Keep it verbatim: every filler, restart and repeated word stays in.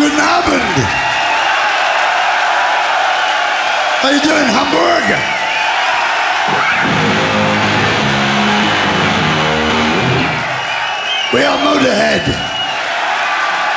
Guten Abend. How you doing, Hamburg? We are Motorhead.